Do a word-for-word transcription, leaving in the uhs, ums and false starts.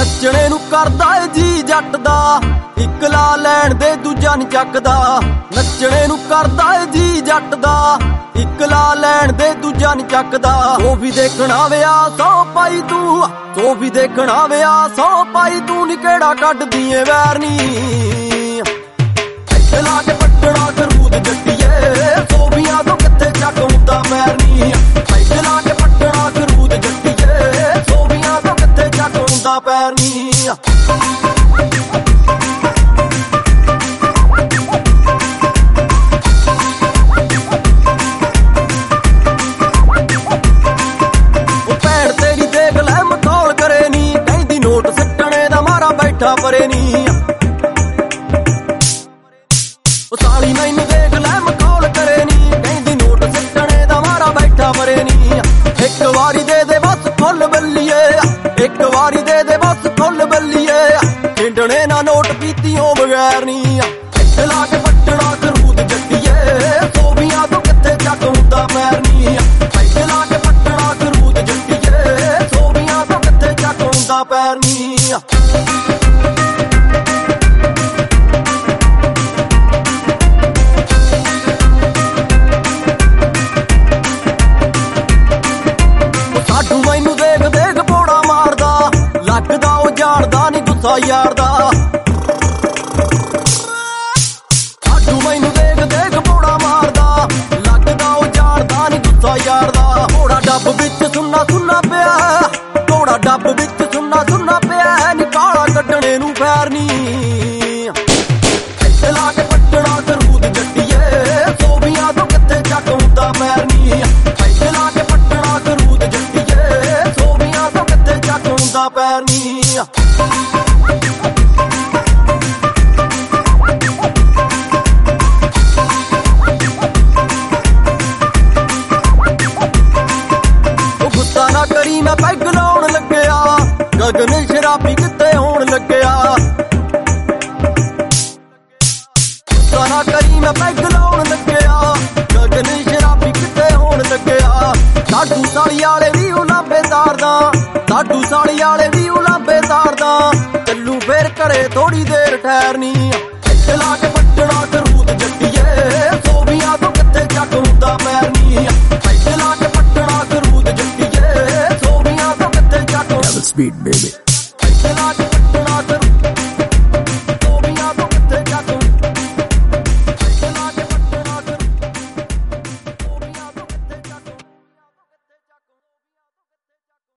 ਨੱਚਣੇ ਨੂੰ ਕਰਦਾ ਏ ਜੀ ਜੱਟ ਦਾ, ਇੱਕ ਲਾ ਲੈਣ ਦੇ ਦੂਜਾ ਨੀ ਚੱਕਦਾ। ਨੱਚਣੇ ਨੂੰ ਕਰਦਾ ਏ ਜੀ ਜੱਟ ਦਾ, ਇੱਕ ਲਾ ਲੈਣ ਦੇ ਦੂਜਾ ਨੀ ਚੱਕਦਾ। ਉਹ ਵੀ ਦੇਖਣਾ ਵਿਆਹ ਸੌ ਪਾਈ ਤੂੰ, ਸੋ ਵੀ ਦੇਖਣਾ ਵਿਆਹ ਸੌ ਪਾਈ ਤੂੰ ਨੀ ਕਿਹੜਾ ਕੱਢਦੀ ਏ ਵੈਰ ਨੀ। ਇੱਥੇ ਲਾ ਕੇ ਪੱਟਣਾ ਖਰੂਦ ਜੱਟੀਏ, ਸੋਭੀਆਂ ਤੋਂ ਕਿੱਥੇ ਚੱਕ ਹੁੰਦਾ ਪੈਰ ਨੀ। ਇੱਥੇ ਲਾ ਕੇ ਪੱਟਣਾ ਖਰੂਦ ਜੱਟੀਏ, ਸੋਭੀਆਂ ਤੋਂ ਕਿੱਥੇ ਚੱਕ ਹੁੰਦਾ ਪੈਰ ਨੀ। ਪਰੇ ਨੀ ਉਹ ਸਾਲੀ ਮੈਨੂੰ ਦੇਖ ਲੈ ਮਖੌਲ ਕਰੇ ਨੀ, ਕਹਿੰਦੀ ਨੋਟ ਸਿੱਟਣੇ ਦਾ ਮਾਰਾ ਬੈਠਾ ਪਰੇ ਨੀ। ਇੱਕ ਵਾਰੀ ਦੇ ਦੇ ਬਸ ਫੁੱਲ ਬੱਲੀਏ, ਇੱਕ ਵਾਰੀ ਦੇ ਦੇ ਬਸ ਫੁੱਲ ਬੱਲੀਏ, ਖੇਡਣੇ ਨਾ ਨੋਟ ਪੀਤੀਓਂ ਬਗੈਰ ਨੀ। ਇੱਥੇ ਲਾ ਕੇ ਪੱਟਣਾ ਖਰੂਦ ਜੱਟੀਏ, ਸੋਭੀਆਂ ਤੋਂ ਕਿੱਥੇ ਚੱਕ ਹੁੰਦਾ ਪੈਰ ਨੀ। ਇੱਥੇ ਲਾ ਕੇ ਪੱਟਣਾ ਖਰੂਦ ਜੱਟੀਏ, ਸੋਭੀਆਂ ਤੋਂ ਕਿੱਥੇ ਚੱਕ ਹੁੰਦਾ ਪੈਰ ਨੀ। ਮੈਨੂੰ ਦੇਖ ਦੇਖ ਪੋੜਾ ਮਾਰਦਾ, ਲੱਗਦਾ ਉਹ ਜਾਣਦਾ ਨੀ ਗੁੱਸਾ ਯਾਰ ਦਾ। ਸਾਡੂ ਮੈਨੂੰ ਦੇਖ ਦੇਖ ਪੋੜਾ ਮਾਰਦਾ, ਲੱਗਦਾ ਉਹ ਜਾਣਦਾ ਨੀ ਗੁੱਸਾ ਯਾਰ ਦਾ। ਘੋੜਾ ਡੱਬ ਵਿੱਚ ਸੁੰਨਾ ਸੁੰਨਾ ਪਿਆ, ਘੋੜਾ ਡੱਬ ਵਿੱਚ ਸੁੰਨਾ ਸੁੰਨਾ ਪਿਆ, ਨੀ ਕਾਲਾ ਕੱਢਣੇ ਨੂੰ ਫੈਰ ਨੀ। ਇੱਥੇ ਲਾ ਕੇ ਪੱਟਣਾ ਖਰੂਦ ਜੱਟੀਏ, ਸੋਭੀਆਂ ਤੋਂ ਕਿੱਥੇ ਚੱਕ ਹੁੰਦਾ ਪੈਰ ਨੀ। ਇੱਥੇ ਲਾ ਕੇ ਪੱਟਣਾ ਖਰੂਦ ਜੱਟੀਏ, ਸੋਭੀਆਂ ਤੋਂ ਕਿੱਥੇ ਚੱਕ ਹੁੰਦਾ ਪੈਰ ਨੀ। ਉਹ ਗੁੱਸਾ ਨਾ ਕਰੀ ਮੈਂ ਪੈਗ ਲਾਉਣ ਲੱਗਿਆ, ਗਗਨ ਸ਼ਰਾਬੀ ਕਿੱਥੇ ਹੋਣ ਲੱਗਿਆ। ਗੁੱਸਾ ਨਾ ਕਰੀ ਮੈਂ ਪੈਗ ਲਾਉਣ ਲੱਗਿਆ, ਗਗਨ ਸ਼ਰਾਬੀ ਕਿੱਥੇ ਹੋਣ ਲੱਗਿਆ। ਸਾਡੂ ਸਾਲੀ ਵਾਲੇ ਵੀ ਉਲਾਂਬੇ ਤਾਰਦਾ, ਸਾਡੂ ਸਾਲੀ ਵਾਲੇ ਵੀ ਉਲਾਂਬੇ ਤਾਰਦਾ, ਚੱਲੂ ਫੇਰ ਘਰੇ ਥੋੜੀ ਦੇਰ ਠਹਿਰਨੀ।